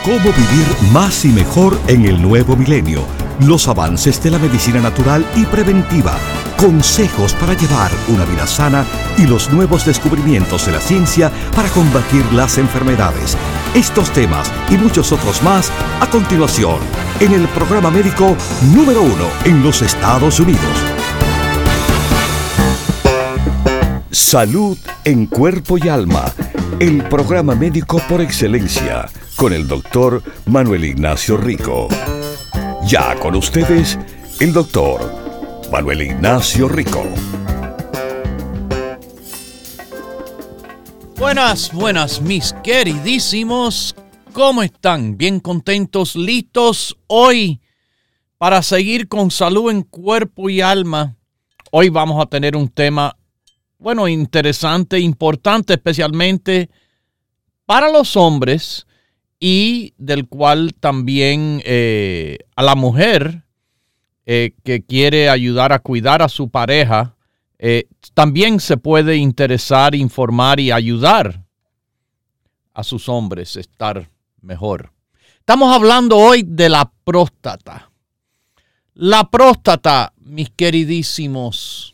Cómo vivir más y mejor en el nuevo milenio. Los avances de la medicina natural y preventiva. Consejos para llevar una vida sana y los nuevos descubrimientos de la ciencia para combatir las enfermedades. Estos temas y muchos otros más a continuación en el programa médico número 1 en los Estados Unidos. Salud en cuerpo y alma. El programa médico por excelencia con el doctor Manuel Ignacio Rico. Ya con ustedes, el doctor Manuel Ignacio Rico. Buenas, mis queridísimos. ¿Cómo están? ¿Bien contentos? ¿Listos hoy para seguir con salud en cuerpo y alma? Hoy vamos a tener un tema, interesante, importante, especialmente para los hombres y del cual también a la mujer que quiere ayudar a cuidar a su pareja, también se puede interesar, informar y ayudar a sus hombres a estar mejor. Estamos hablando hoy de la próstata. La próstata, mis queridísimos,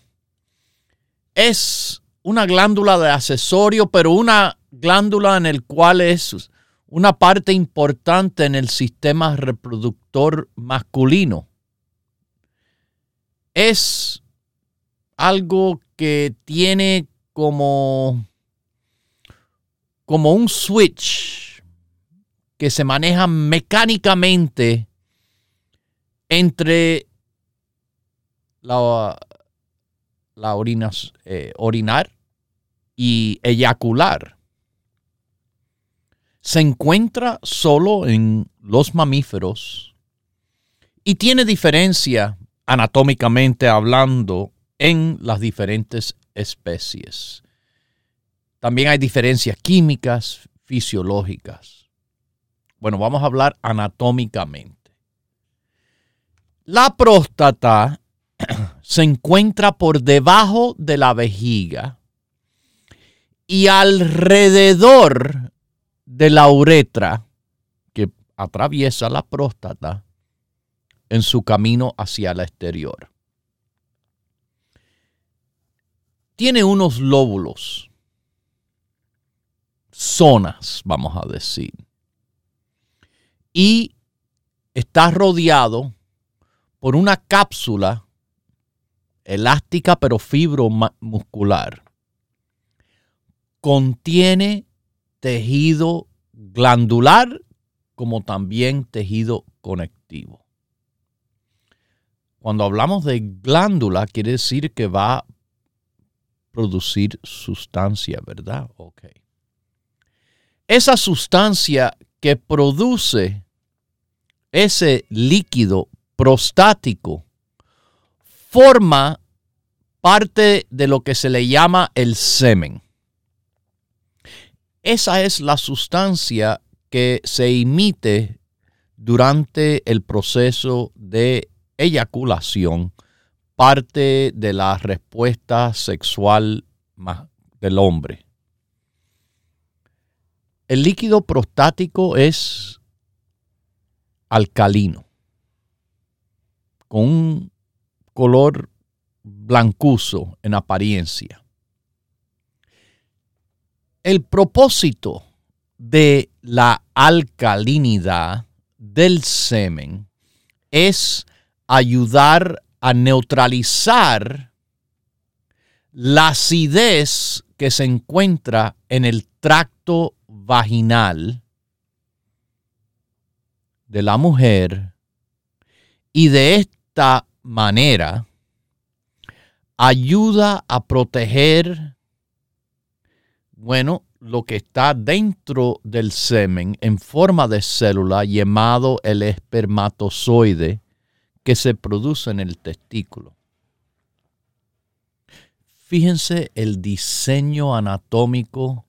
es una glándula de accesorio, pero una glándula en el cual es una parte importante en el sistema reproductor masculino. Es algo que tiene como un switch que se maneja mecánicamente entre orinar y eyacular. Se encuentra solo en los mamíferos y tiene diferencia anatómicamente hablando en las diferentes especies. También hay diferencias químicas, fisiológicas. Vamos a hablar anatómicamente. La próstata se encuentra por debajo de la vejiga y alrededor de la uretra que atraviesa la próstata en su camino hacia el exterior. Tiene unos lóbulos, zonas, vamos a decir, y está rodeado por una cápsula elástica pero fibromuscular. Contiene tejido glandular como también tejido conectivo. Cuando hablamos de glándula, quiere decir que va a producir sustancia, ¿verdad? Ok. Esa sustancia que produce ese líquido prostático forma parte de lo que se le llama el semen. Esa es la sustancia que se emite durante el proceso de eyaculación, parte de la respuesta sexual del hombre. El líquido prostático es alcalino, con un color blancuzo en apariencia. El propósito de la alcalinidad del semen es ayudar a neutralizar la acidez que se encuentra en el tracto vaginal de la mujer y de esta manera ayuda a proteger, lo que está dentro del semen en forma de célula llamado el espermatozoide que se produce en el testículo. Fíjense el diseño anatómico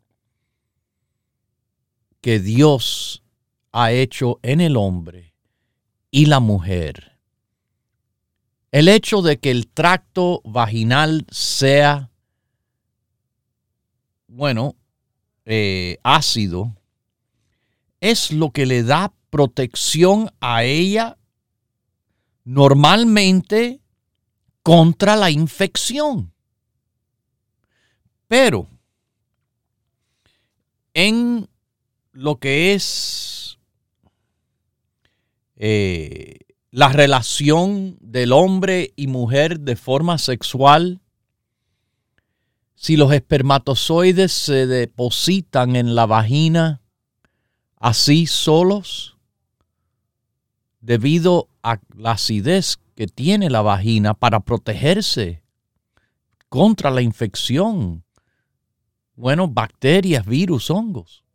que Dios ha hecho en el hombre y la mujer. El hecho de que el tracto vaginal sea, ácido, es lo que le da protección a ella normalmente contra la infección. Pero en lo que es la relación del hombre y mujer de forma sexual, si los espermatozoides se depositan en la vagina así solos, debido a la acidez que tiene la vagina para protegerse contra la infección, bueno, bacterias, virus, hongos,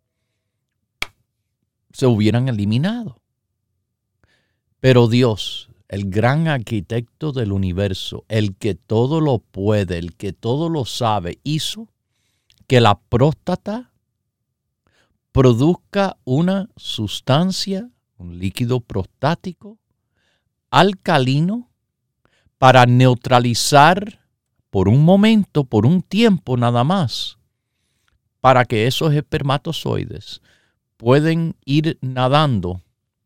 se hubieran eliminado. Pero Dios, el gran arquitecto del universo, el que todo lo puede, el que todo lo sabe, hizo que la próstata produzca una sustancia, un líquido prostático alcalino para neutralizar por un momento, por un tiempo nada más, para que esos espermatozoides pueden ir nadando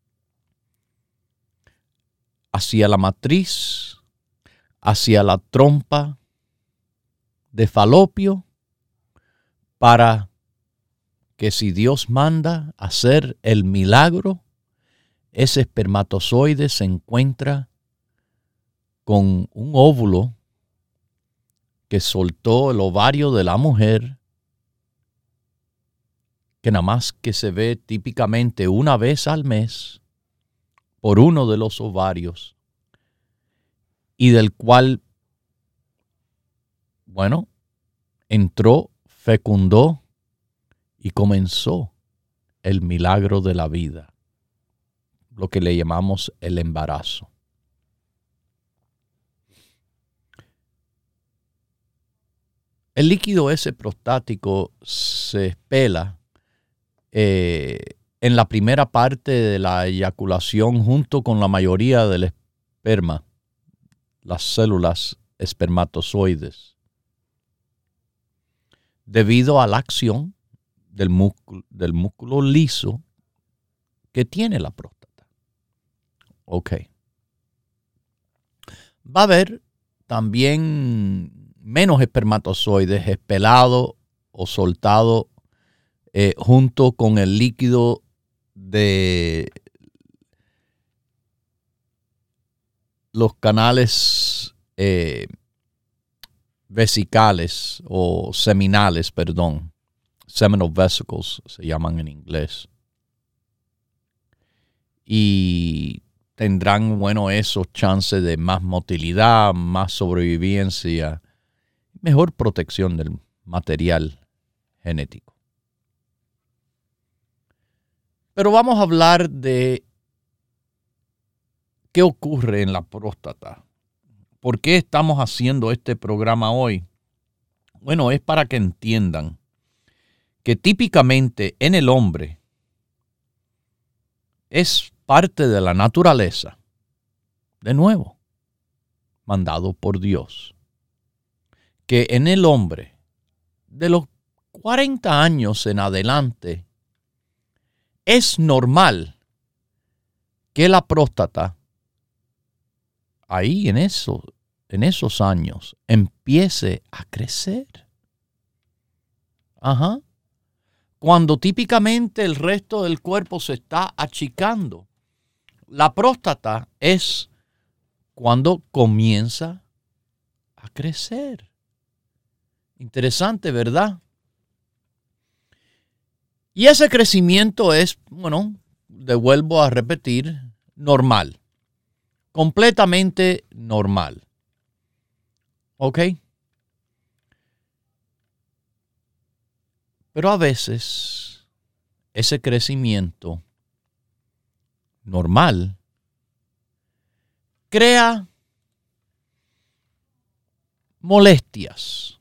hacia la matriz, hacia la trompa de Falopio, para que si Dios manda hacer el milagro, ese espermatozoide se encuentra con un óvulo que soltó el ovario de la mujer, que nada más que se ve típicamente una vez al mes por uno de los ovarios, y del cual, bueno, entró, fecundó y comenzó el milagro de la vida, lo que le llamamos el embarazo. El líquido ese prostático se expela en la primera parte de la eyaculación junto con la mayoría del esperma, las células espermatozoides, debido a la acción del músculo liso que tiene la próstata. Ok. Va a haber también menos espermatozoides expelados o soltados junto con el líquido de los canales vesicales o seminales, perdón. Seminal vesicles se llaman en inglés. Y tendrán, bueno, esos chances de más motilidad, más sobrevivencia, mejor protección del material genético. Pero vamos a hablar de qué ocurre en la próstata. ¿Por qué estamos haciendo este programa hoy? Bueno, es para que entiendan que típicamente en el hombre es parte de la naturaleza, de nuevo, mandado por Dios, que en el hombre de los 40 años en adelante es normal que la próstata ahí en esos años empiece a crecer. Ajá. Cuando típicamente el resto del cuerpo se está achicando, la próstata es cuando comienza a crecer. Interesante, ¿verdad? Y ese crecimiento es, bueno, vuelvo a repetir, normal. Completamente normal. ¿Ok? Pero a veces ese crecimiento normal crea molestias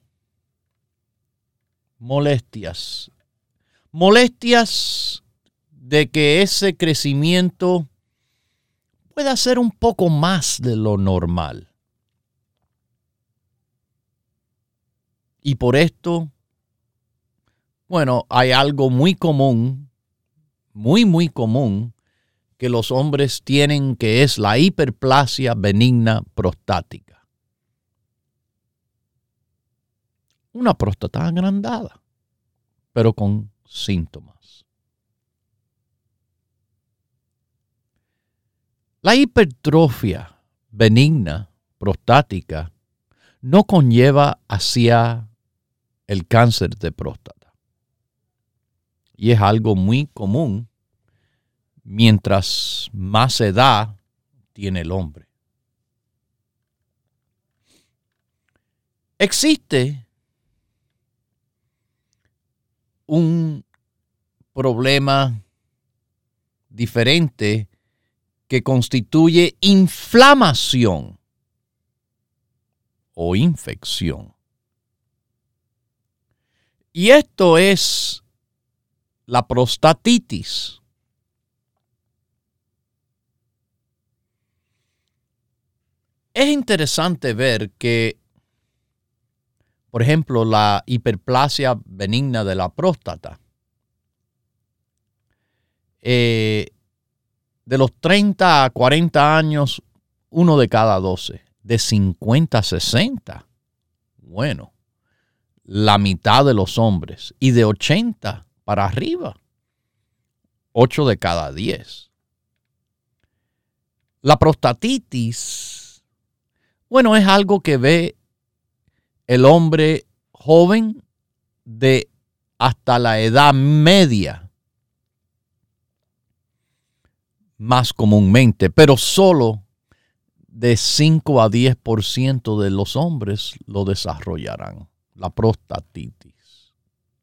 de que ese crecimiento pueda ser un poco más de lo normal. Y por esto, bueno, hay algo muy común, muy común que los hombres tienen, que es la hiperplasia benigna prostática. Una próstata agrandada, pero con síntomas. La hipertrofia benigna prostática no conlleva hacia el cáncer de próstata. Y es algo muy común mientras más edad tiene el hombre. Existe un problema diferente que constituye inflamación o infección. Y esto es la prostatitis. Es interesante ver que, por ejemplo, la hiperplasia benigna de la próstata, de los 30 a 40 años, 1 de cada 12. De 50 a 60, bueno, la mitad de los hombres. Y de 80 para arriba, 8 de cada 10. La prostatitis, bueno, es algo que ve el hombre joven de hasta la edad media, más comúnmente, pero solo de 5 a 10% de los hombres lo desarrollarán, la prostatitis.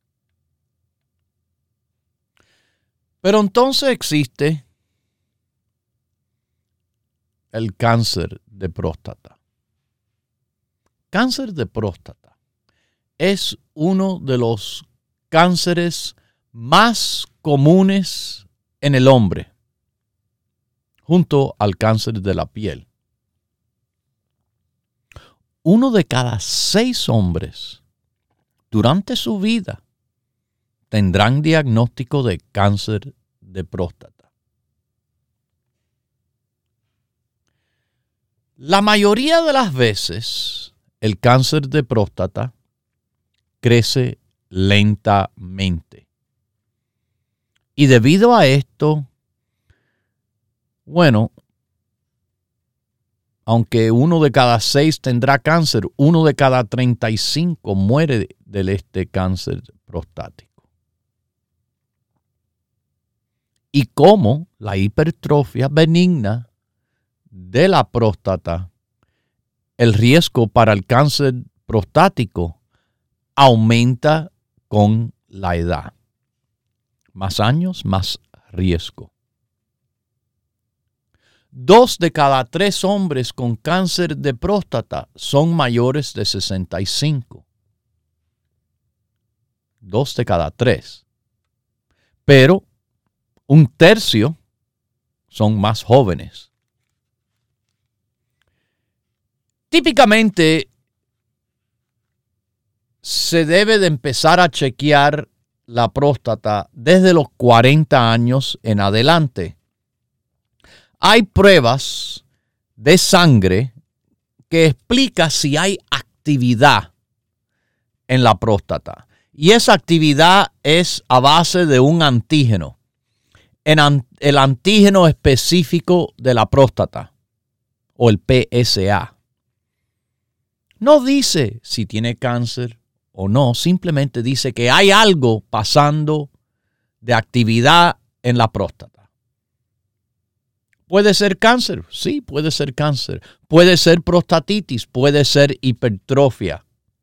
Pero entonces existe el cáncer de próstata. Cáncer de próstata es uno de los cánceres más comunes en el hombre, junto al cáncer de la piel. 1 de cada 6 hombres durante su vida tendrán diagnóstico de cáncer de próstata. La mayoría de las veces, el cáncer de próstata crece lentamente. Y debido a esto, bueno, aunque 1 de cada 6 tendrá cáncer, 1 de cada 35 muere de este cáncer prostático. Y como la hipertrofia benigna de la próstata, el riesgo para el cáncer prostático aumenta con la edad. Más años, más riesgo. 2 de cada 3 hombres con cáncer de próstata son mayores de 65. 2 de cada 3. Pero 1/3 son más jóvenes. Típicamente se debe de empezar a chequear la próstata desde los 40 años en adelante. Hay pruebas de sangre que explican si hay actividad en la próstata. Y esa actividad es a base de un antígeno. El antígeno específico de la próstata, o el PSA. No dice si tiene cáncer o no, simplemente dice que hay algo pasando de actividad en la próstata. ¿Puede ser cáncer? Sí, puede ser cáncer. Puede ser prostatitis, puede ser hipertrofia.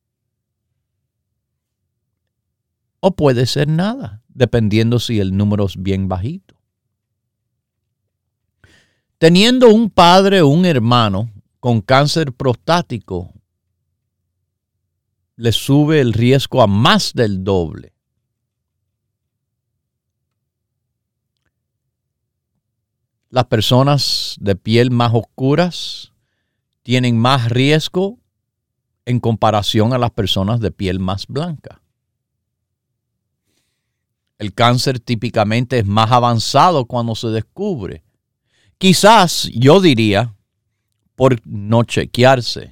O puede ser nada, dependiendo si el número es bien bajito. Teniendo un padre o un hermano con cáncer prostático, le sube el riesgo a más del doble. Las personas de piel más oscuras tienen más riesgo en comparación a las personas de piel más blanca. El cáncer típicamente es más avanzado cuando se descubre. Quizás yo diría por no chequearse.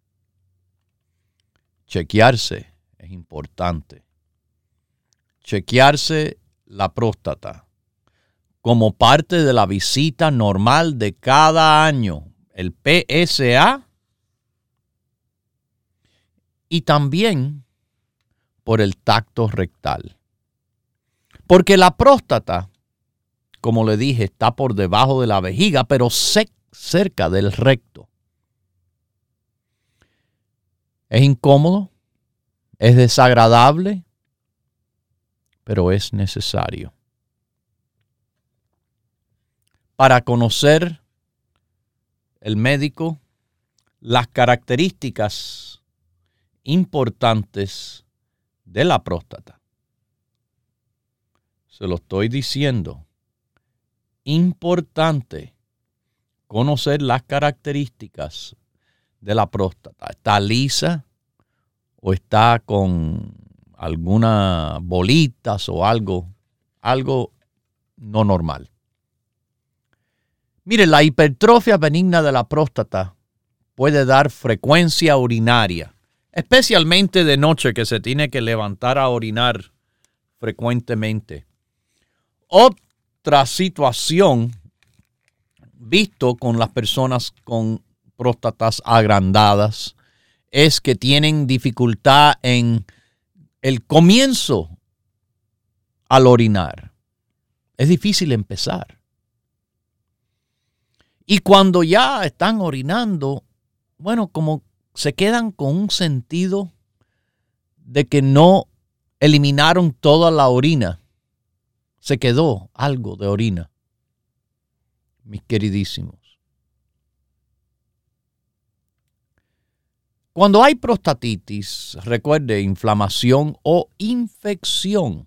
Chequearse es importante. Chequearse la próstata como parte de la visita normal de cada año, el PSA, y también por el tacto rectal. Porque la próstata, como le dije, está por debajo de la vejiga, pero cerca del recto. Es incómodo, es desagradable, pero es necesario. Para conocer el médico las características importantes de la próstata. Se lo estoy diciendo. Importante conocer las características de la próstata. ¿Está lisa o está con algunas bolitas o algo no normal? Mire, la hipertrofia benigna de la próstata puede dar frecuencia urinaria, especialmente de noche, que se tiene que levantar a orinar frecuentemente. Otra situación visto con las personas con próstatas agrandadas es que tienen dificultad en el comienzo al orinar. Es difícil empezar. Y cuando ya están orinando, bueno, como se quedan con un sentido de que no eliminaron toda la orina. Se quedó algo de orina, mis queridísimos. Cuando hay prostatitis, recuerde, inflamación o infección,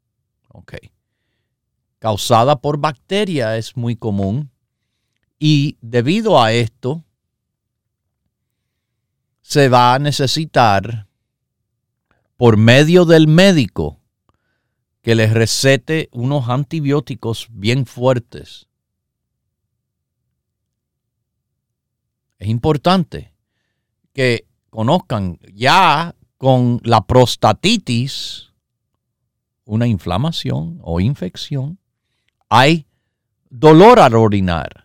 causada por bacteria es muy común. Y debido a esto, se va a necesitar, por medio del médico, que les recete unos antibióticos bien fuertes. Es importante que conozcan ya con la prostatitis, una inflamación o infección, hay dolor al orinar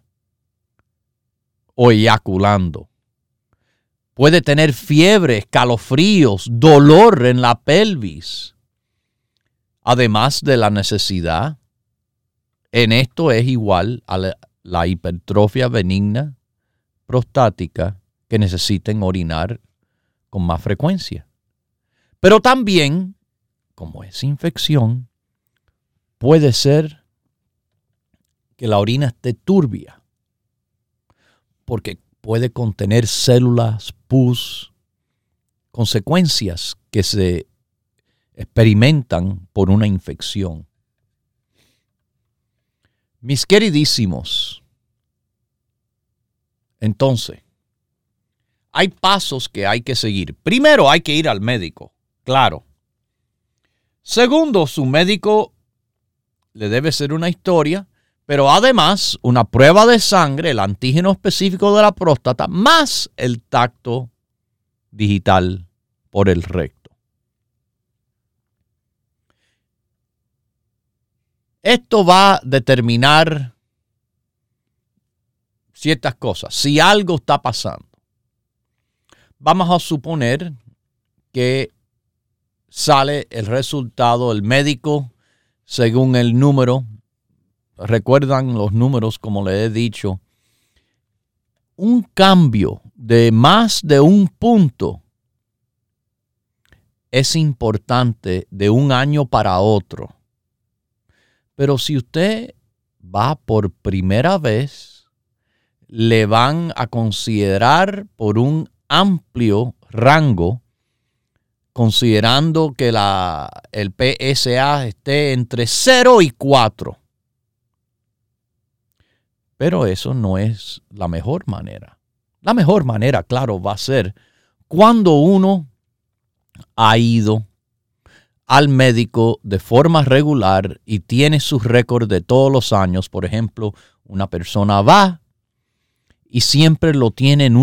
o eyaculando. Puede tener fiebre, escalofríos, dolor en la pelvis. Además de la necesidad, en esto es igual a la hipertrofia benigna prostática, que necesiten orinar con más frecuencia. Pero también, como es infección, puede ser que la orina esté turbia, porque puede contener células pus, consecuencias que se experimentan por una infección. Mis queridísimos, entonces, hay pasos que hay que seguir. Primero, hay que ir al médico, claro. Segundo, su médico le debe hacer una historia, pero además una prueba de sangre, el antígeno específico de la próstata, más el tacto digital por el recto. Esto va a determinar ciertas cosas. Si algo está pasando, vamos a suponer que sale el resultado, el médico, según el número. Recuerdan los números, como les he dicho. Un cambio de más de un punto es importante de un año para otro. Pero si usted va por primera vez, le van a considerar por un amplio rango, considerando que el PSA esté entre 0 y 4. Pero eso no es la mejor manera. La mejor manera, claro, va a ser cuando uno ha ido al médico de forma regular y tiene sus récords de todos los años, por ejemplo, una persona va y siempre lo tiene en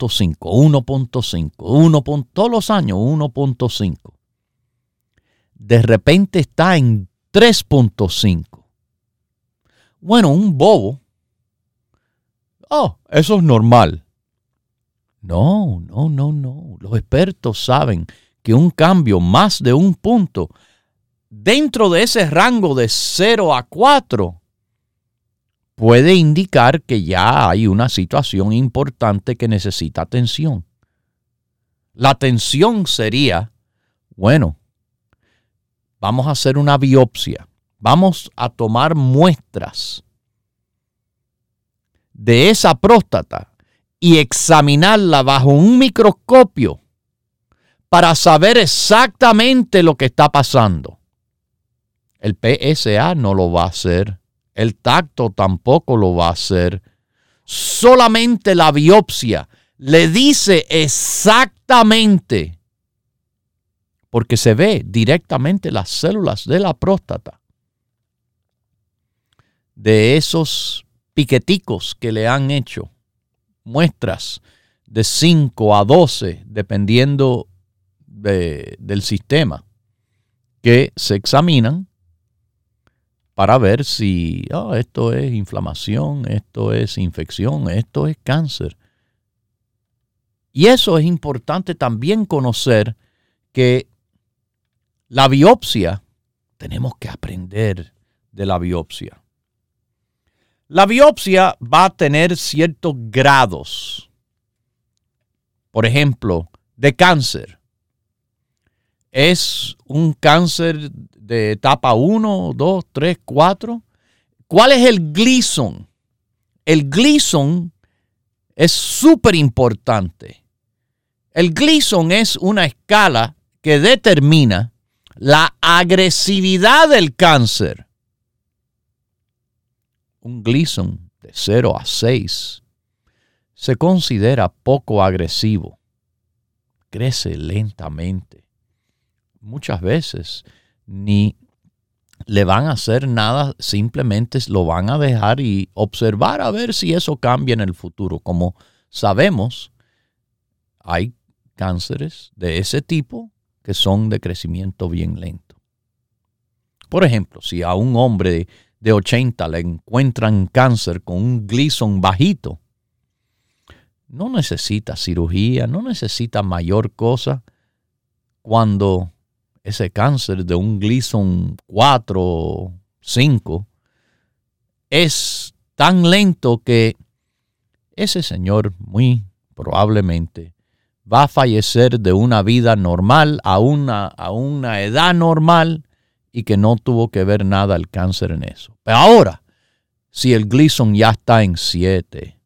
1.5, todos los años 1.5. De repente está en 3.5. Bueno, un bobo. Eso es normal. No. Los expertos saben que un cambio más de un punto dentro de ese rango de 0 a 4 puede indicar que ya hay una situación importante que necesita atención. La atención sería, vamos a hacer una biopsia. Vamos a tomar muestras de esa próstata y examinarla bajo un microscopio para saber exactamente lo que está pasando. El PSA no lo va a hacer. El tacto tampoco lo va a hacer. Solamente la biopsia le dice exactamente, porque se ve directamente las células de la próstata, de esos piqueticos que le han hecho, muestras de 5 a 12, dependiendo del sistema, que se examinan para ver si esto es inflamación, esto es infección, esto es cáncer. Y eso es importante también conocer, que la biopsia, tenemos que aprender de la biopsia. La biopsia va a tener ciertos grados. Por ejemplo, de cáncer. ¿Es un cáncer de etapa 1, 2, 3, 4? ¿Cuál es el Gleason? El Gleason es súper importante. El Gleason es una escala que determina la agresividad del cáncer. Un Gleason de 0 a 6 se considera poco agresivo. Crece lentamente. Muchas veces ni le van a hacer nada, simplemente lo van a dejar y observar a ver si eso cambia en el futuro. Como sabemos, hay cánceres de ese tipo que son de crecimiento bien lento. Por ejemplo, si a un hombre de 80 le encuentran cáncer con un Gleason bajito, no necesita cirugía, no necesita mayor cosa. Cuando ese cáncer de un Gleason 4 o 5 es tan lento que ese señor muy probablemente va a fallecer de una vida normal a una edad normal y que no tuvo que ver nada el cáncer en eso. Pero ahora, si el Gleason ya está en 7,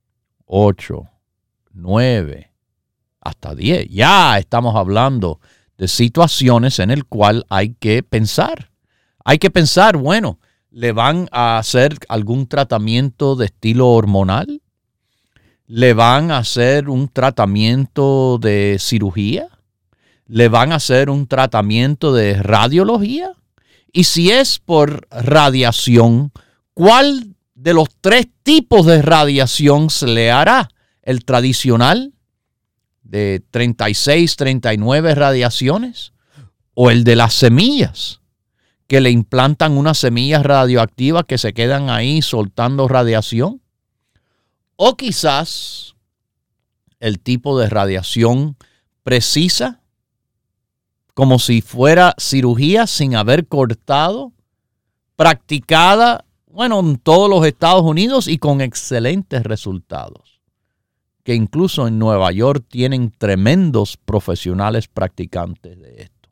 8, 9, hasta 10, ya estamos hablando de situaciones en el cual hay que pensar. Hay que pensar, ¿le van a hacer algún tratamiento de estilo hormonal? ¿Le van a hacer un tratamiento de cirugía? ¿Le van a hacer un tratamiento de radiología? Y si es por radiación, ¿cuál de los 3 tipos de radiación se le hará? ¿El tradicional de 36, 39 radiaciones? ¿O el de las semillas, que le implantan unas semillas radioactivas que se quedan ahí soltando radiación? O quizás el tipo de radiación precisa, como si fuera cirugía sin haber cortado, practicada, en todos los Estados Unidos y con excelentes resultados, que incluso en Nueva York tienen tremendos profesionales practicantes de esto.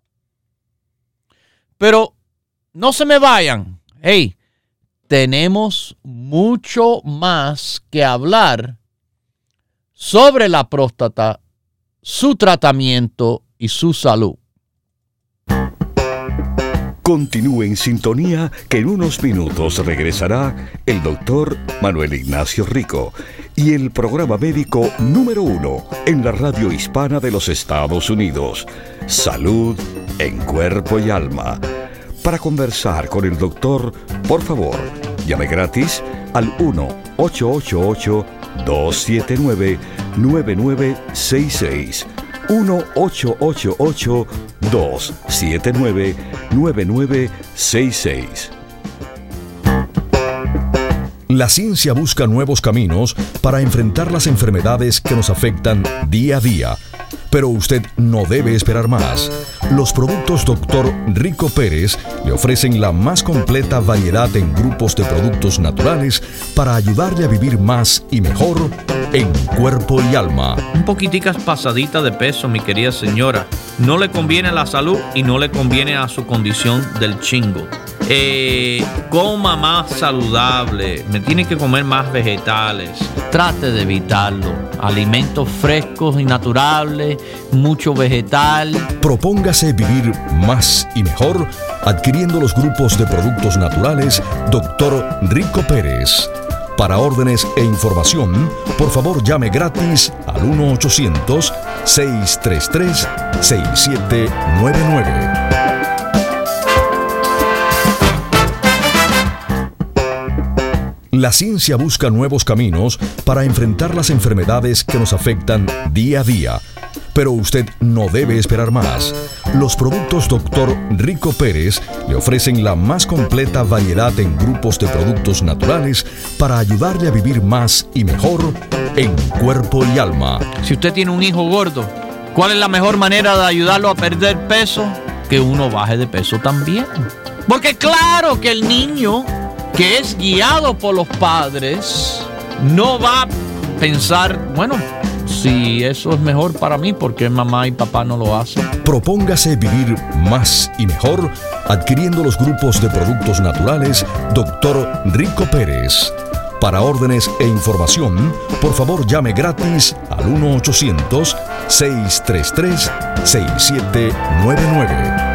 Pero no se me vayan. Tenemos mucho más que hablar sobre la próstata, su tratamiento y su salud. Continúe en sintonía, que en unos minutos regresará el doctor Manuel Ignacio Rico y el programa médico número 1 en la radio hispana de los Estados Unidos. Salud en Cuerpo y Alma. Para conversar con el doctor, por favor, llame gratis al 1-888-279-9966. 1-888-279-9966. La ciencia busca nuevos caminos para enfrentar las enfermedades que nos afectan día a día. Pero usted no debe esperar más. Los productos Dr. Rico Pérez le ofrecen la más completa variedad en grupos de productos naturales para ayudarle a vivir más y mejor en cuerpo y alma. Un poquiticas pasadita de peso, mi querida señora. No le conviene a la salud y no le conviene a su condición del chingo. Coma más saludable, me tiene que comer más vegetales. Trate de evitarlo. Alimentos frescos y naturales, mucho vegetal. Propóngase vivir más y mejor adquiriendo los grupos de productos naturales Dr. Rico Pérez. Para órdenes e información, por favor llame gratis al 1-800-633-6799. La ciencia busca nuevos caminos para enfrentar las enfermedades que nos afectan día a día. Pero usted no debe esperar más. Los productos Dr. Rico Pérez le ofrecen la más completa variedad en grupos de productos naturales para ayudarle a vivir más y mejor en cuerpo y alma. Si usted tiene un hijo gordo, ¿cuál es la mejor manera de ayudarlo a perder peso? Que uno baje de peso también. Porque claro que el niño que es guiado por los padres no va a pensar, bueno, si eso es mejor para mí, ¿por qué mamá y papá no lo hacen? Propóngase vivir más y mejor adquiriendo los grupos de productos naturales Dr. Rico Pérez. Para órdenes e información, por favor llame gratis al 1-800-633-6799.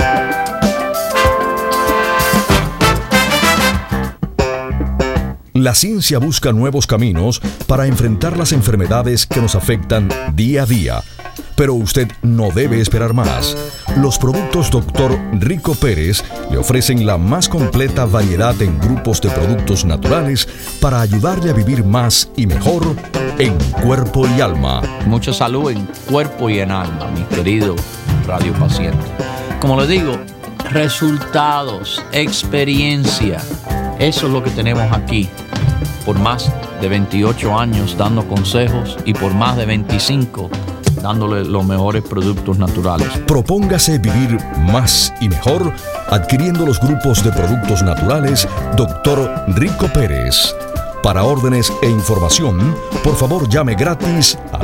La ciencia busca nuevos caminos para enfrentar las enfermedades que nos afectan día a día. Pero usted no debe esperar más. Los productos Dr. Rico Pérez le ofrecen la más completa variedad en grupos de productos naturales para ayudarle a vivir más y mejor en cuerpo y alma. Mucha salud en cuerpo y en alma, mi querido radio paciente. Como le digo, resultados, experiencia, eso es lo que tenemos aquí. Por más de 28 años dando consejos y por más de 25 dándole los mejores productos naturales. Propóngase vivir más y mejor adquiriendo los grupos de productos naturales Dr. Rico Pérez. Para órdenes e información, por favor llame gratis al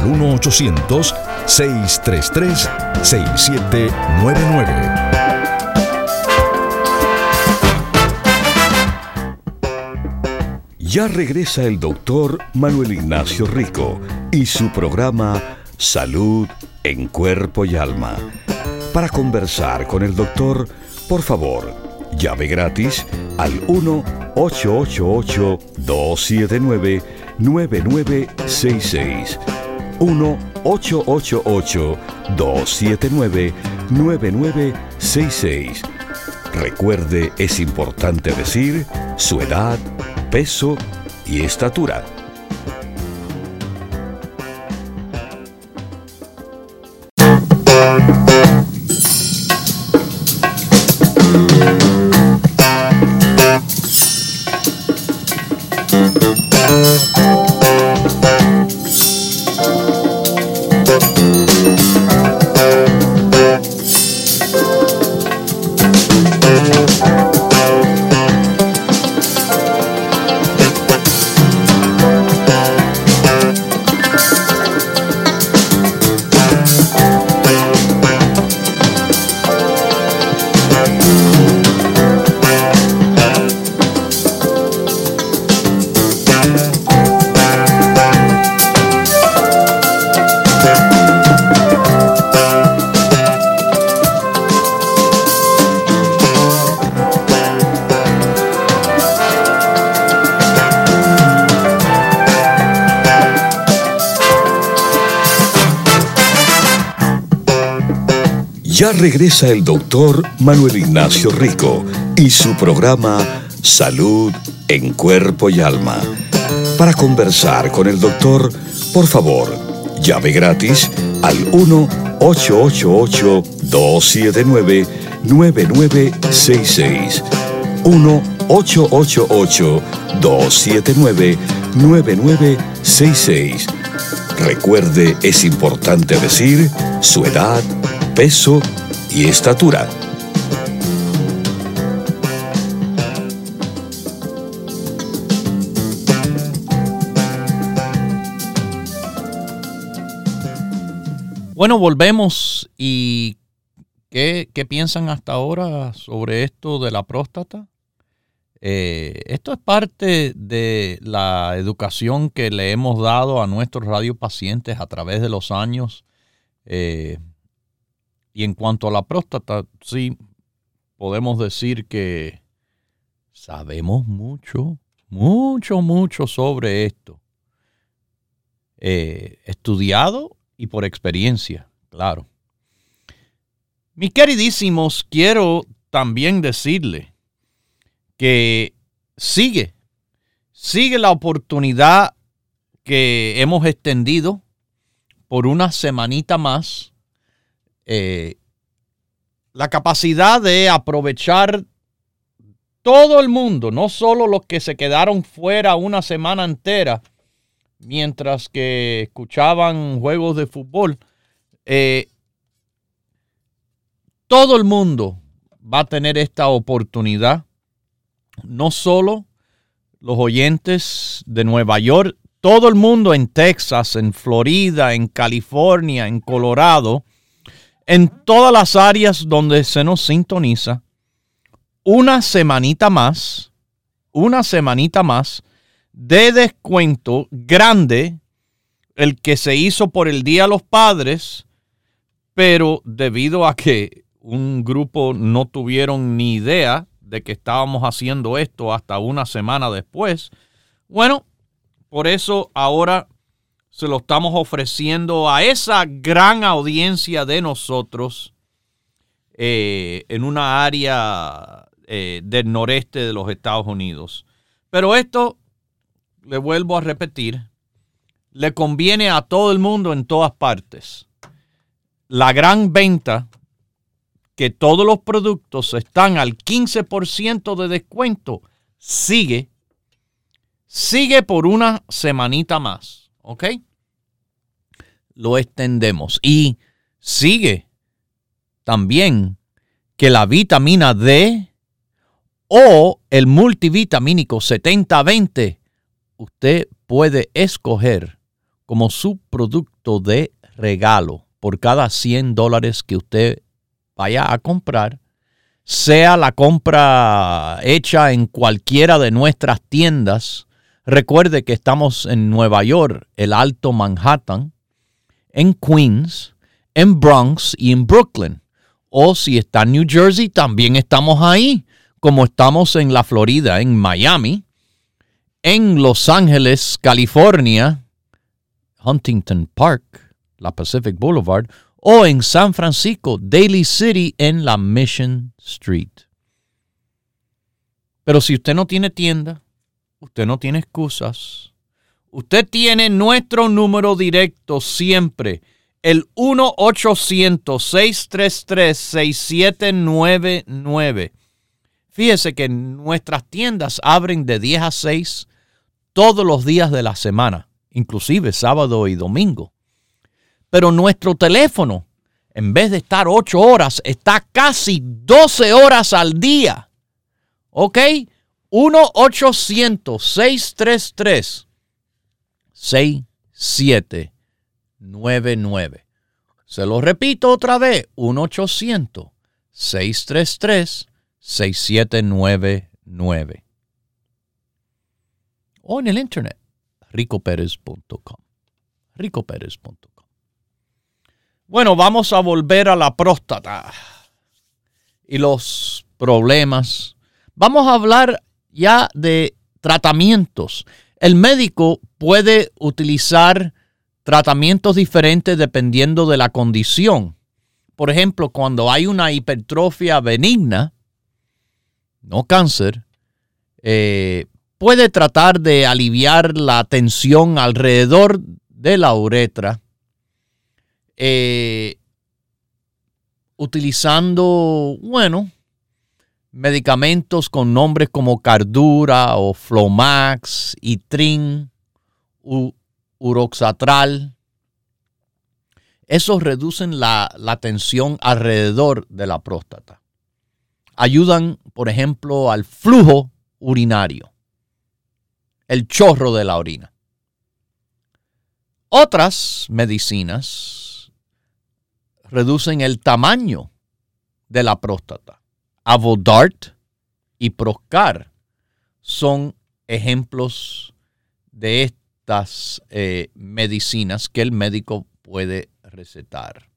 1-800-633-6799. Ya regresa el doctor Manuel Ignacio Rico y su programa Salud en Cuerpo y Alma. Para conversar con el doctor, por favor, llame gratis al 1-888-279-9966. 1-888-279-9966. Recuerde, es importante decir su edad, peso y estatura. Ya regresa el doctor Manuel Ignacio Rico y su programa Salud en Cuerpo y Alma. Para conversar con el doctor, por favor, llame gratis al 1-888-279-9966. 1-888-279-9966. Recuerde, es importante decir su edad, peso y estatura. Bueno, volvemos. ¿Y qué piensan hasta ahora sobre esto de la próstata? Esto es parte de la educación que le hemos dado a nuestros radiopacientes a través de los años. Y en cuanto a la próstata, sí, podemos decir que sabemos mucho sobre esto. Estudiado y por experiencia, claro. Mis queridísimos, quiero también decirle que sigue la oportunidad que hemos extendido por una semanita más. La capacidad de aprovechar todo el mundo, no solo los que se quedaron fuera una semana entera mientras que escuchaban juegos de fútbol. Todo el mundo va a tener esta oportunidad. No solo los oyentes de Nueva York, todo el mundo en Texas, en Florida, en California, en Colorado, en todas las áreas donde se nos sintoniza, una semanita más de descuento grande, el que se hizo por el Día de los Padres, pero debido a que un grupo no tuvieron ni idea de que estábamos haciendo esto hasta una semana después, bueno, por eso ahora se lo estamos ofreciendo a esa gran audiencia de nosotros en una área del noreste de los Estados Unidos. Pero esto, le vuelvo a repetir, le conviene a todo el mundo en todas partes. La gran venta, que todos los productos están al 15% de descuento, sigue por una semanita más, ¿ok? Lo extendemos. Y sigue también que la vitamina D o el multivitamínico 70-20, usted puede escoger como su producto de regalo por cada $100 que usted vaya a comprar, sea la compra hecha en cualquiera de nuestras tiendas. Recuerde que estamos en Nueva York, el Alto Manhattan, en Queens, en Bronx y en Brooklyn. O si está en New Jersey, también estamos ahí, como estamos en la Florida, en Miami, en Los Ángeles, California, Huntington Park, la Pacific Boulevard, o en San Francisco, Daly City, en la Mission Street. Pero si usted no tiene tienda, usted no tiene excusas. Usted tiene nuestro número directo siempre, el 1-800-633-6799. Fíjese que nuestras tiendas abren de 10 a 6 todos los días de la semana, inclusive sábado y domingo. Pero nuestro teléfono, en vez de estar 8 horas, está casi 12 horas al día. ¿Ok? 1-800-633-6799. Se lo repito otra vez. 1-800-633-6799. O en el internet, ricoperez.com. ricoperez.com. Bueno, vamos a volver a la próstata y los problemas. Vamos a hablar ya de tratamientos. El médico puede utilizar tratamientos diferentes dependiendo de la condición, Por ejemplo, cuando hay una hipertrofia benigna, no cáncer, puede tratar de aliviar la tensión alrededor de la uretra utilizando, medicamentos con nombres como Cardura o Flomax, Itrin, Uroxatral. Esos reducen la tensión alrededor de la próstata. Ayudan, por ejemplo, al flujo urinario, el chorro de la orina. Otras medicinas reducen el tamaño de la próstata. Avodart y Proscar son ejemplos de estas medicinas que el médico puede recetar.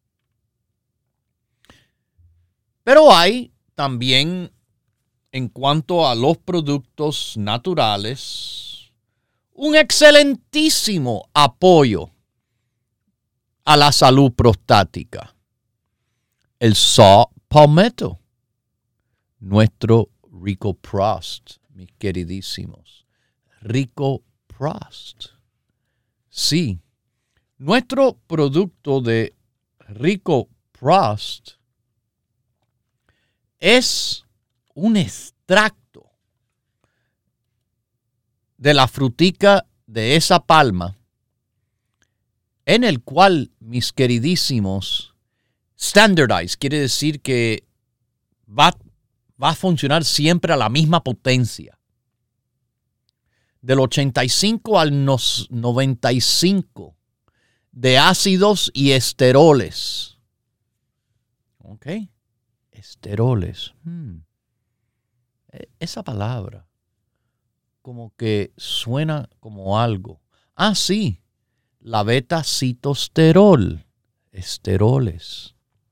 Pero hay también, en cuanto a los productos naturales, un excelentísimo apoyo a la salud prostática. El saw palmetto, nuestro Rico Prost, mis queridísimos. Rico Prost. Sí, nuestro producto de Rico Prost es un extracto de la frutica de esa palma en el cual, mis queridísimos, standardize quiere decir que va a funcionar siempre a la misma potencia. Del 85 al 95 de ácidos y esteroles. ¿Ok? Esteroles. Esa palabra como que suena como algo. Ah, sí. La beta-citosterol. Esteroles.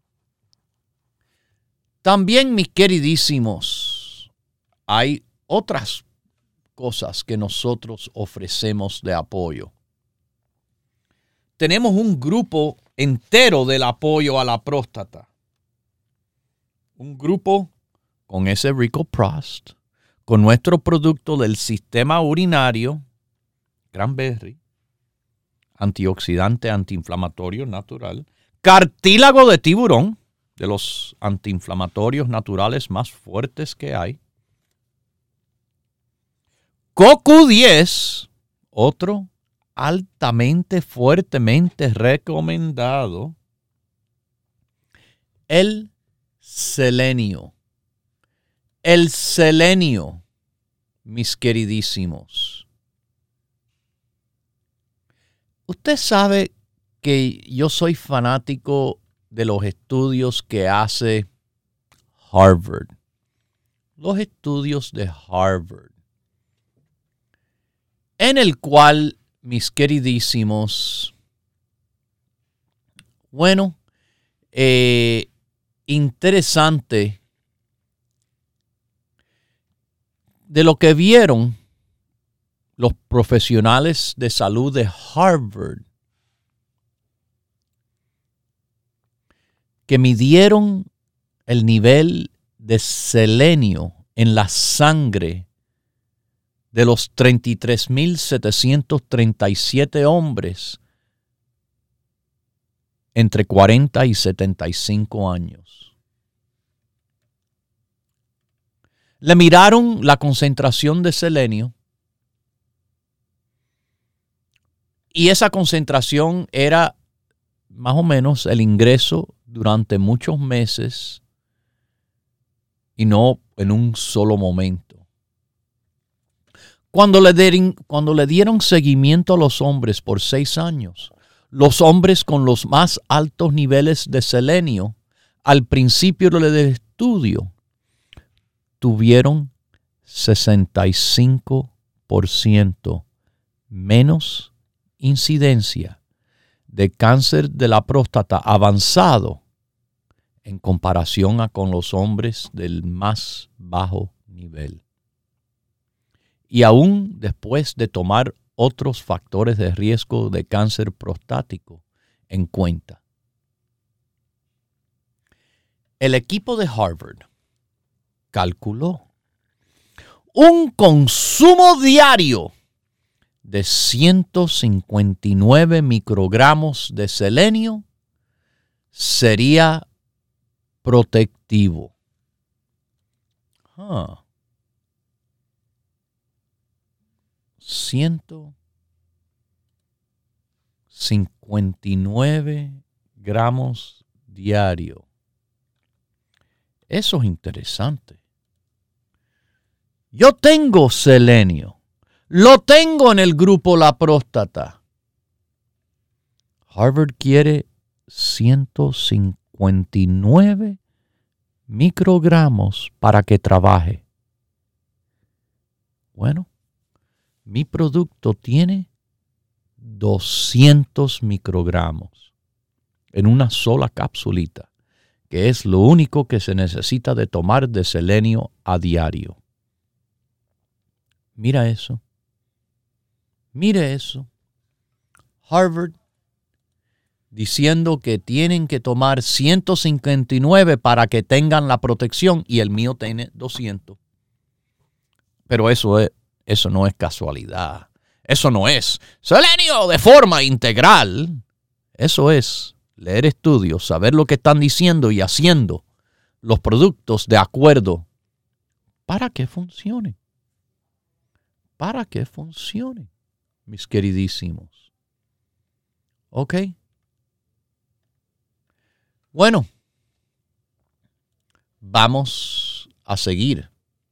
También, mis queridísimos, hay otras cosas que nosotros ofrecemos de apoyo. Tenemos un grupo entero del apoyo a la próstata. Un grupo con ese Rico Prost, con nuestro producto del sistema urinario, cranberry, antioxidante, antiinflamatorio natural, cartílago de tiburón, de los antiinflamatorios naturales más fuertes que hay, CoQ10, otro altamente, fuertemente recomendado, el selenio. El selenio, mis queridísimos. Usted sabe que yo soy fanático de los estudios que hace Harvard. Los estudios de Harvard. En el cual, mis queridísimos, interesante de lo que vieron los profesionales de salud de Harvard, que midieron el nivel de selenio en la sangre de los 33,737 hombres entre 40 y 75 años. Le miraron la concentración de selenio y esa concentración era más o menos el ingreso durante muchos meses y no en un solo momento. Cuando le dieron seguimiento a los hombres por 6 años, los hombres con los más altos niveles de selenio al principio del estudio tuvieron 65% menos incidencia de cáncer de la próstata avanzado en comparación con los hombres del más bajo nivel. Y aún después de tomar otros factores de riesgo de cáncer prostático en cuenta. el equipo de Harvard calculó un consumo diario de 159 microgramos de selenio sería protectivo. 159 gramos diarios. Eso es interesante. Yo tengo selenio. Lo tengo en el grupo La Próstata. Harvard quiere 159 microgramos para que trabaje. Bueno, mi producto tiene 200 microgramos en una sola capsulita, que es lo único que se necesita de tomar de selenio a diario. Mira eso. Mire eso. Harvard diciendo que tienen que tomar 159 para que tengan la protección y el mío tiene 200. Pero eso no es casualidad. Eso no es selenio de forma integral. Eso es leer estudios, saber lo que están diciendo y haciendo los productos de acuerdo para que funcione. Para que funcione, mis queridísimos. ¿Ok? Bueno, vamos a seguir.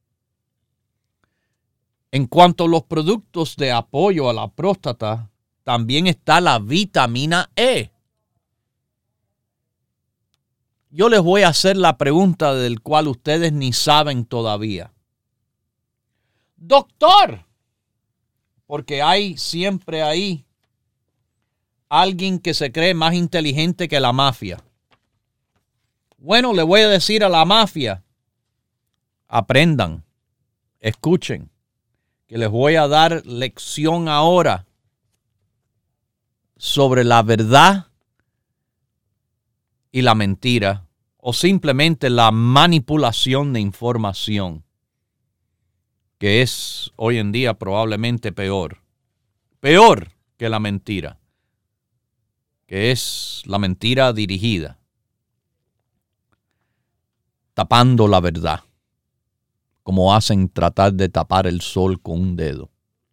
En cuanto a los productos de apoyo a la próstata, también está la vitamina E. Yo les voy a hacer la pregunta del cual ustedes ni saben todavía. Doctor, porque hay siempre ahí alguien que se cree más inteligente que la mafia. Bueno, le voy a decir a la mafia, aprendan, escuchen, que les voy a dar lección ahora sobre la verdad y la mentira, o simplemente la manipulación de información, que es hoy en día probablemente peor que la mentira, que es la mentira dirigida, tapando la verdad, como hacen tratar de tapar el sol con un dedo.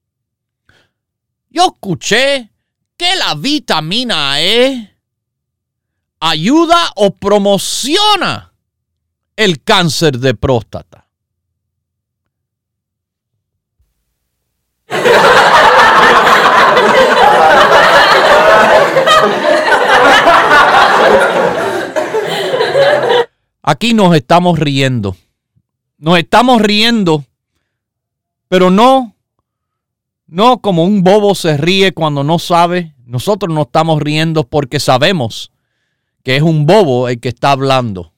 Yo escuché que la vitamina E ayuda o promociona el cáncer de próstata. Aquí nos estamos riendo. Nos estamos riendo, pero no como un bobo se ríe cuando no sabe. Nosotros no estamos riendo porque sabemos que es un bobo el que está hablando.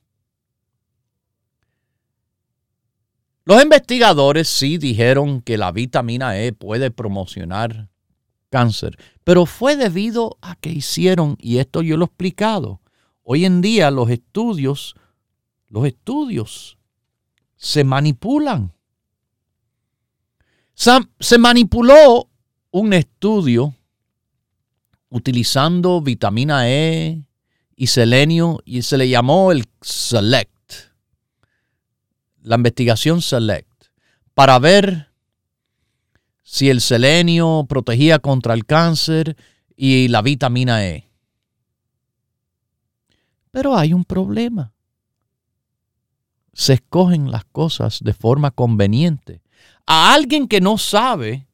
Los investigadores sí dijeron que la vitamina E puede promocionar cáncer, pero fue debido a que hicieron, y esto yo lo he explicado, hoy en día los estudios se manipulan. Se manipuló un estudio utilizando vitamina E y selenio y se le llamó el SELECT, la investigación SELECT, para ver si el selenio protegía contra el cáncer y la vitamina E. Pero hay un problema. Se escogen las cosas de forma conveniente. A alguien que no sabe,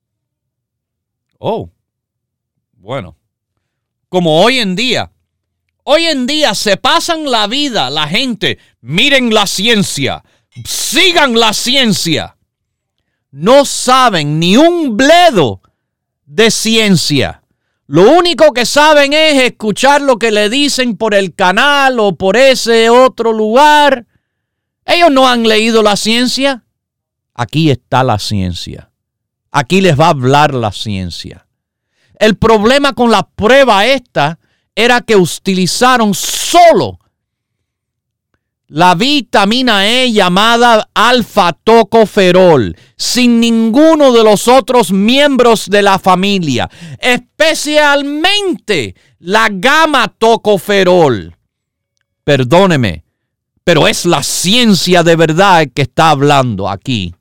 bueno, como hoy en día se pasan la vida la gente, miren la ciencia, sigan la ciencia. No saben ni un bledo de ciencia. Lo único que saben es escuchar lo que le dicen por el canal o por ese otro lugar. Ellos no han leído la ciencia. Aquí está la ciencia. Aquí les va a hablar la ciencia. El problema con la prueba esta era que utilizaron solo la vitamina E llamada alfa-tocoferol, sin ninguno de los otros miembros de la familia, especialmente la gamma-tocoferol. Perdóneme, pero es la ciencia de verdad que está hablando aquí.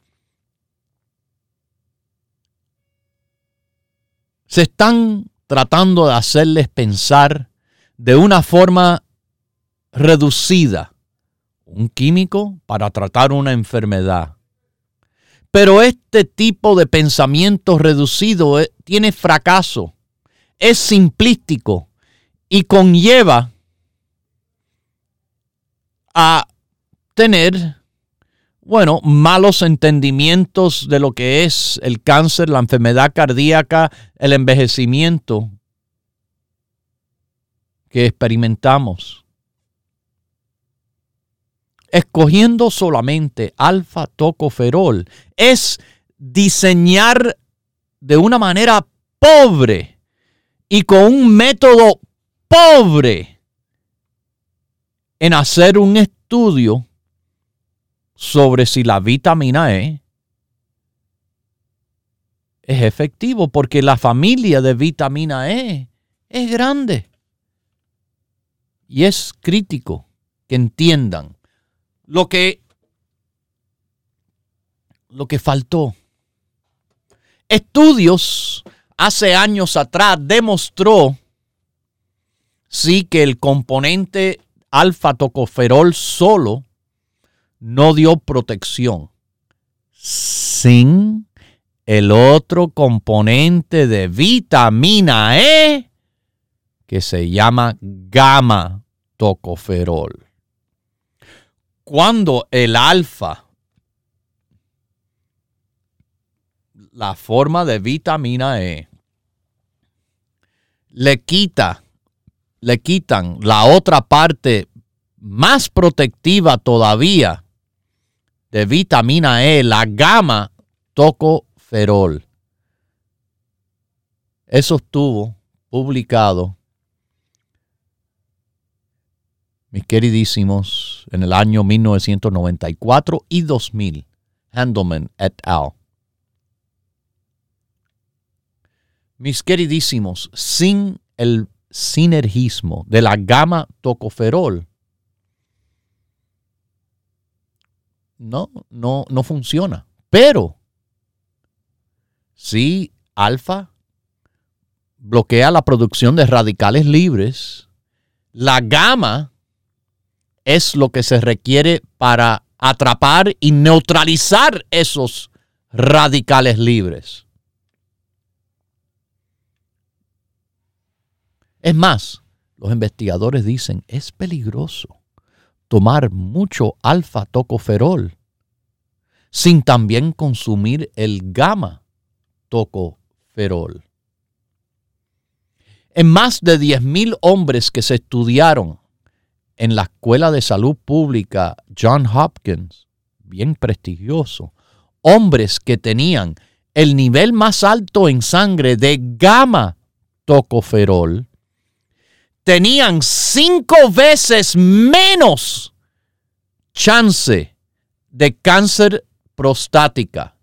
Se están tratando de hacerles pensar de una forma reducida, un químico para tratar una enfermedad. Pero este tipo de pensamiento reducido tiene fracaso, es simplístico y conlleva a tener, malos entendimientos de lo que es el cáncer, la enfermedad cardíaca, el envejecimiento que experimentamos. Escogiendo solamente alfa-tocoferol es diseñar de una manera pobre y con un método pobre en hacer un estudio sobre si la vitamina E es efectivo, porque la familia de vitamina E es grande. Y es crítico que entiendan lo que faltó. Estudios hace años atrás demostró sí que el componente alfa-tocoferol solo no dio protección sin el otro componente de vitamina E que se llama gamma-tocoferol. Cuando el alfa, la forma de vitamina E, le quitan la otra parte más protectiva todavía de vitamina E, la gamma-tocoferol. Eso estuvo publicado, mis queridísimos, en el año 1994 y 2000. Handelman et al. Mis queridísimos, sin el sinergismo de la gamma-tocoferol, no funciona. Pero si alfa bloquea la producción de radicales libres, la gamma es lo que se requiere para atrapar y neutralizar esos radicales libres. Es más, los investigadores dicen, es peligroso tomar mucho alfa-tocoferol sin también consumir el gamma-tocoferol. En más de 10,000 hombres que se estudiaron en la Escuela de Salud Pública Johns Hopkins, bien prestigioso, hombres que tenían el nivel más alto en sangre de gamma-tocoferol, tenían 5 veces menos chance de cáncer prostática.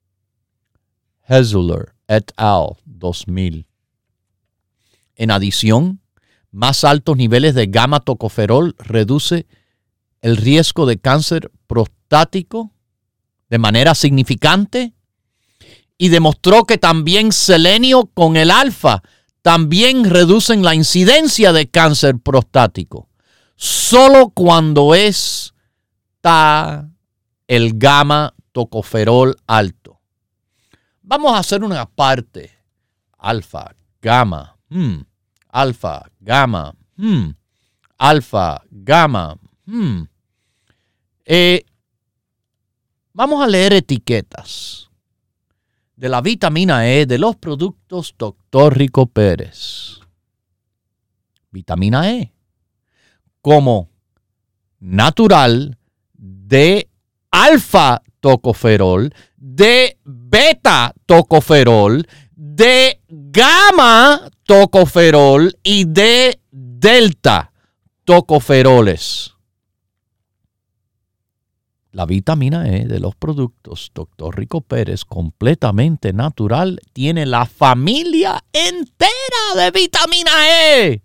Hesler et al. 2000. En adición, más altos niveles de gamma-tocoferol reduce el riesgo de cáncer prostático de manera significante y demostró que también selenio con el alfa también reducen la incidencia de cáncer prostático. Solo cuando está el gamma-tocoferol alto. Vamos a hacer una parte. Alfa, gamma, alfa, gamma, alfa, gamma. Vamos a leer etiquetas de la vitamina E de los productos Dr. Rico Pérez. Vitamina E como natural de alfa-tocoferol, de beta-tocoferol, de gamma-tocoferol y de delta-tocoferoles. La vitamina E de los productos Dr. Rico Pérez, completamente natural, tiene la familia entera de vitamina E.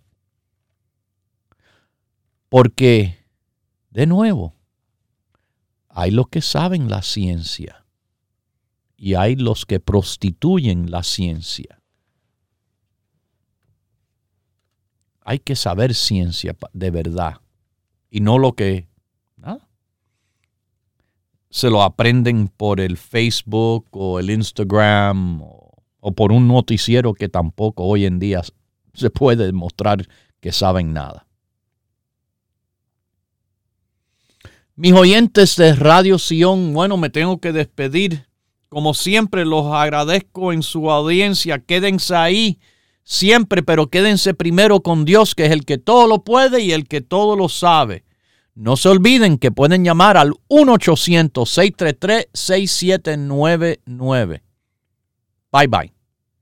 Porque, de nuevo, hay los que saben la ciencia y hay los que prostituyen la ciencia. Hay que saber ciencia de verdad y no lo que se lo aprenden por el Facebook o el Instagram o por un noticiero que tampoco hoy en día se puede demostrar que saben nada. Mis oyentes de Radio Sion, bueno, me tengo que despedir. Como siempre, los agradezco en su audiencia. Quédense ahí siempre, pero quédense primero con Dios, que es el que todo lo puede y el que todo lo sabe. No se olviden que pueden llamar al 1-800-633-6799. Bye, bye.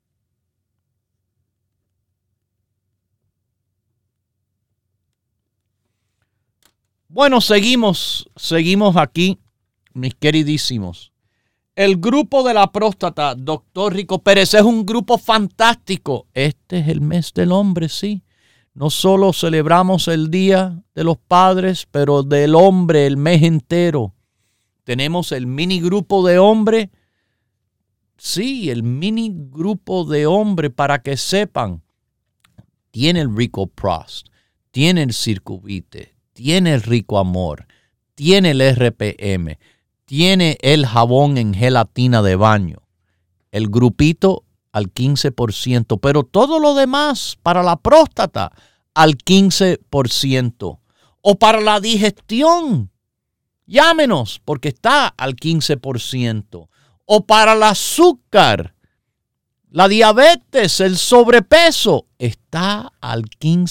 Bueno, seguimos aquí, mis queridísimos. El grupo de la próstata, Dr. Rico Pérez, es un grupo fantástico. Este es el mes del hombre, sí. No solo celebramos el Día de los Padres, pero del hombre el mes entero. Tenemos el mini grupo de hombre. Sí, el mini grupo de hombre, para que sepan. Tiene el Rico Prost, tiene el Circuvite, tiene el Rico Amor, tiene el RPM, tiene el jabón en gelatina de baño, el grupito al 15%, pero todo lo demás para la próstata al 15%. O para la digestión, llámenos porque está al 15%. O para el azúcar, la diabetes, el sobrepeso, está al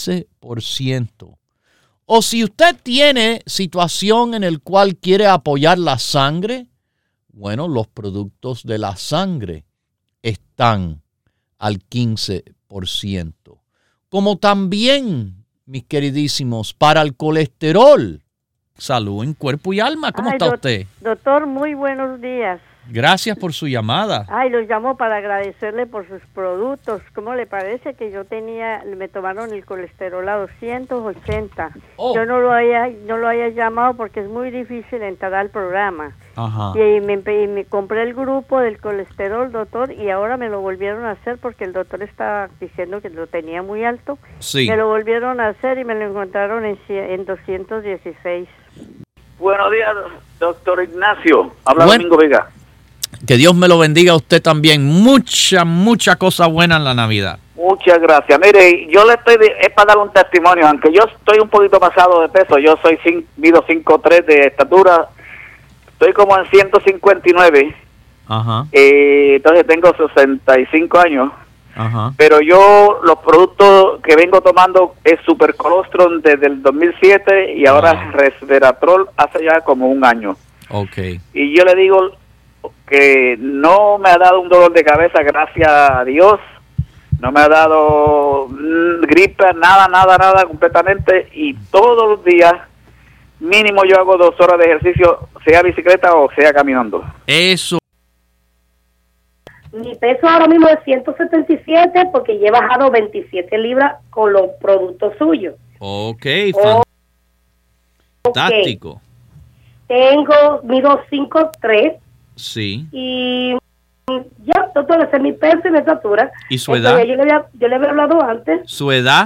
15%. O si usted tiene situación en el cual quiere apoyar la sangre, bueno, los productos de la sangre están al 15%. Como también, mis queridísimos, para el colesterol. Salud en cuerpo y alma. ¿Cómo está usted? Doctor, muy buenos días. Gracias por su llamada. Los llamo para agradecerle por sus productos. ¿Cómo le parece que me tomaron el colesterol a 280? Oh. Yo no lo haya llamado porque es muy difícil entrar al programa. Ajá. Y me compré el grupo del colesterol, doctor, y ahora me lo volvieron a hacer porque el doctor estaba diciendo que lo tenía muy alto. Sí. Me lo volvieron a hacer y me lo encontraron en 216. Buenos días, doctor Ignacio. Habla Domingo Vega. Que Dios me lo bendiga a usted también. Mucha cosa buena en la Navidad. Muchas gracias. Mire, yo es para dar un testimonio, aunque yo estoy un poquito pasado de peso, yo mido 5'3" de estatura, estoy como en 159. Ajá. Entonces tengo 65 años. Ajá. Pero yo los productos que vengo tomando es Super Colostrum desde el 2007 y ahora Resveratrol hace ya como un año. Okay. Y yo le digo que no me ha dado un dolor de cabeza, gracias a Dios. No me ha dado gripe, nada completamente. Y todos los días, mínimo yo hago 2 horas de ejercicio, sea bicicleta o sea caminando. Eso. Mi peso ahora mismo es 177 porque ya he bajado 27 libras con los productos suyos. Ok, fantástico. Mido 5'3". Sí. Y ya, doctor, ese es mi peso y mi estatura. ¿Y su edad? Yo le había hablado antes. ¿Su edad?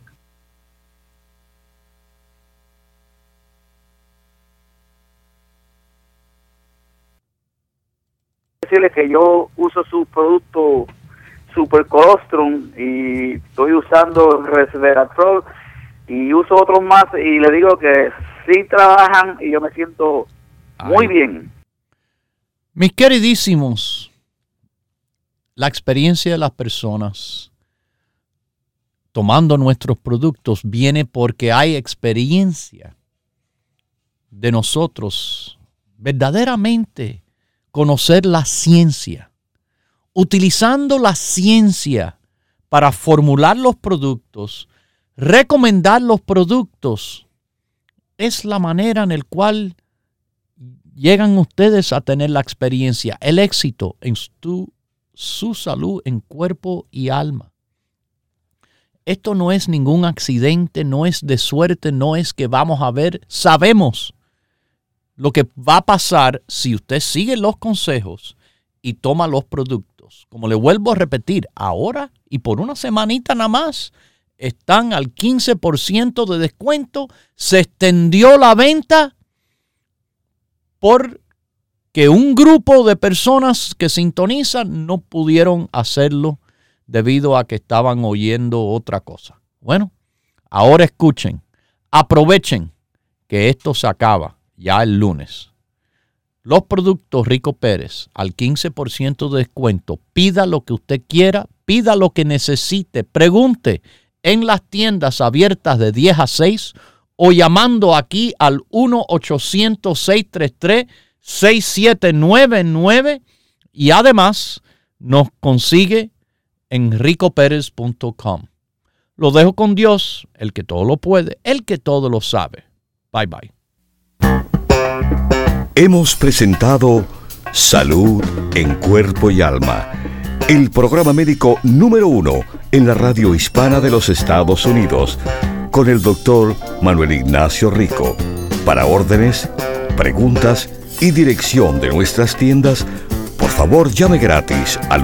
Decirle que yo uso su producto Super Colostrum y estoy usando Resveratrol y uso otros más y le digo que sí trabajan y yo me siento muy bien. Mis queridísimos, la experiencia de las personas tomando nuestros productos viene porque hay experiencia de nosotros verdaderamente conocer la ciencia, utilizando la ciencia para formular los productos, recomendar los productos. Es la manera en la cual llegan ustedes a tener la experiencia, el éxito en su salud en cuerpo y alma. Esto no es ningún accidente, no es de suerte, no es que vamos a ver. Sabemos lo que va a pasar si usted sigue los consejos y toma los productos. Como le vuelvo a repetir, ahora y por una semanita nada más, están al 15% de descuento. Se extendió la venta porque un grupo de personas que sintonizan no pudieron hacerlo debido a que estaban oyendo otra cosa. Bueno, ahora escuchen, aprovechen que esto se acaba ya el lunes. Los productos Rico Pérez al 15% de descuento. Pida lo que usted quiera, pida lo que necesite, pregunte en las tiendas abiertas de 10 a 6 o llamando aquí al 1-800-633-6799 y además nos consigue en ricoperez.com. Lo dejo con Dios, el que todo lo puede, el que todo lo sabe. Bye bye. Hemos presentado Salud en Cuerpo y Alma, el programa médico número 1 en la radio hispana de los Estados Unidos, con el doctor Manuel Ignacio Rico. Para órdenes, preguntas y dirección de nuestras tiendas, por favor llame gratis al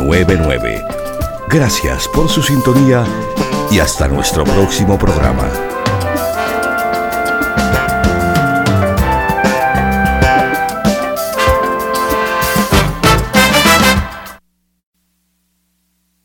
1-800-633-6799. Gracias por su sintonía y hasta nuestro próximo programa.